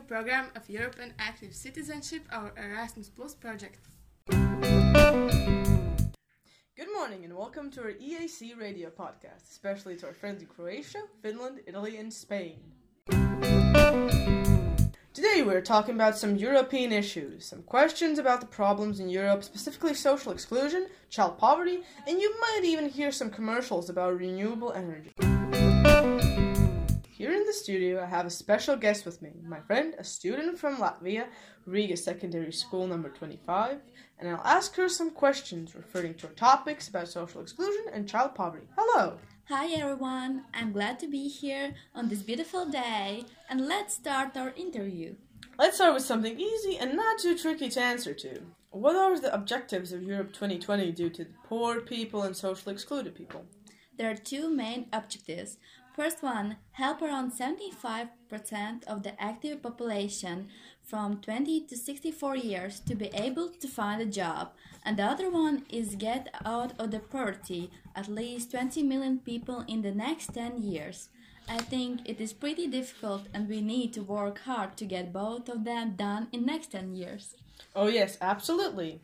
program of European Active Citizenship, our Erasmus Plus project. Good morning and welcome to our EAC radio podcast, especially to our friends in Croatia, Finland, Italy, and Spain. Today we're talking about some European issues, some questions about the problems in Europe, specifically social exclusion, child poverty, and you might even hear some commercials about renewable energy. Here in the studio I have a special guest with me, my friend, a student from Latvia, Riga Secondary School number 25, and I'll ask her some questions referring to our topics about social exclusion and child poverty. Hello! Hi everyone, I'm glad to be here on this beautiful day, and let's start our interview. Let's start with something easy and not too tricky to answer to. What are the objectives of Europe 2020 due to the poor people and socially excluded people? There are two main objectives. First one, help around 75% of the active population from 20 to 64 years to be able to find a job. And the other one is get out of the poverty, at least 20 million people in the next 10 years. I think it is pretty difficult and we need to work hard to get both of them done in next 10 years. Oh yes, absolutely.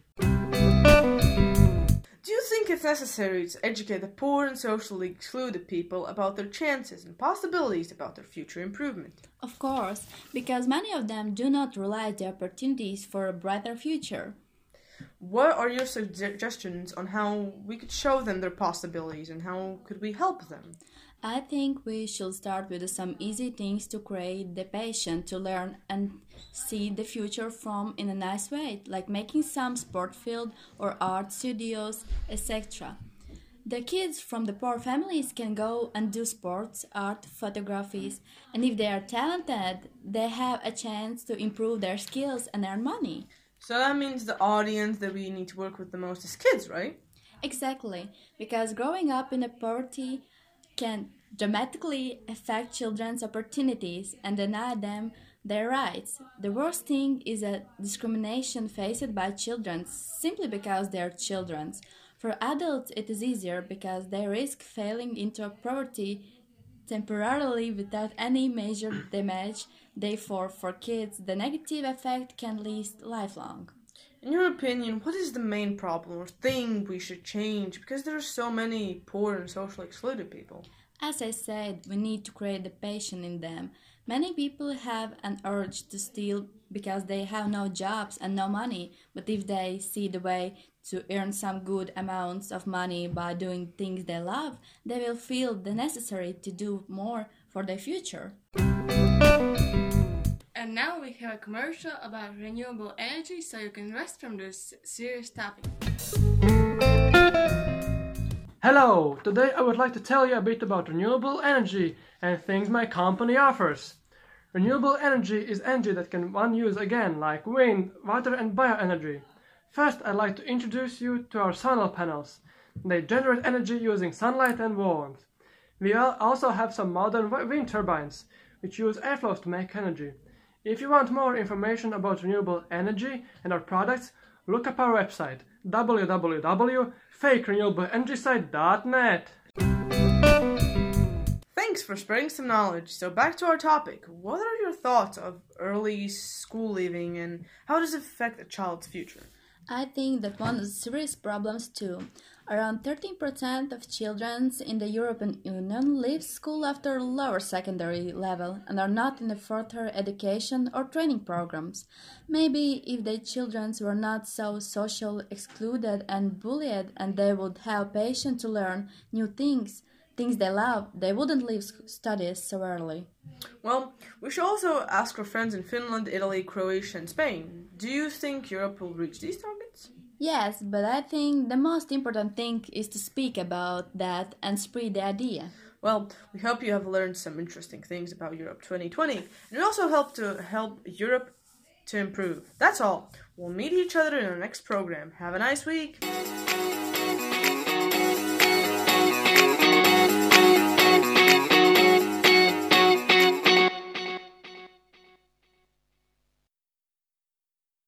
Do you think it's necessary to educate the poor and socially excluded people about their chances and possibilities about their future improvement? Of course, because many of them do not realize the opportunities for a brighter future. What are your suggestions on how we could show them their possibilities and how could we help them? I think we should start with some easy things to create the passion to learn and see the future from in a nice way, like making some sport field or art studios, etc. The kids from the poor families can go and do sports, art, photographies, and if they are talented, they have a chance to improve their skills and earn money. So that means the audience that we need to work with the most is kids, right? Exactly, because growing up in a poverty can dramatically affect children's opportunities and deny them their rights. The worst thing is a discrimination faced by children simply because they are children. For adults it is easier because they risk falling into poverty temporarily without any major damage. Therefore, for kids, the negative effect can last lifelong. In your opinion, what is the main problem or thing we should change because there are so many poor and socially excluded people? As I said, we need to create the passion in them. Many people have an urge to steal because they have no jobs and no money, but if they see the way to earn some good amounts of money by doing things they love, they will feel the necessary to do more for their future. And now we have a commercial about renewable energy so you can rest from this serious topic. Hello! Today I would like to tell you a bit about renewable energy and things my company offers. Renewable energy is energy that can one use again, like wind, water and bioenergy. First I'd like to introduce you to our solar panels. They generate energy using sunlight and warmth. We also have some modern wind turbines, which use airflows to make energy. If you want more information about renewable energy and our products, look up our website www.fakerenewableenergysite.net. Thanks for spreading some knowledge. So back to our topic. What are your thoughts of early school leaving and how does it affect a child's future? I think that one of the serious problems too. Around 13% of children in the European Union leave school after lower secondary level and are not in the further education or training programs. Maybe if the children were not so socially excluded and bullied and they would have patience to learn new things they love, they wouldn't leave studies so early. Well, we should also ask our friends in Finland, Italy, Croatia and Spain. Do you think Europe will reach these targets? Yes, but I think the most important thing is to speak about that and spread the idea. Well, we hope you have learned some interesting things about Europe 2020 and it also help Europe to improve. That's all. We'll meet each other in our next program. Have a nice week.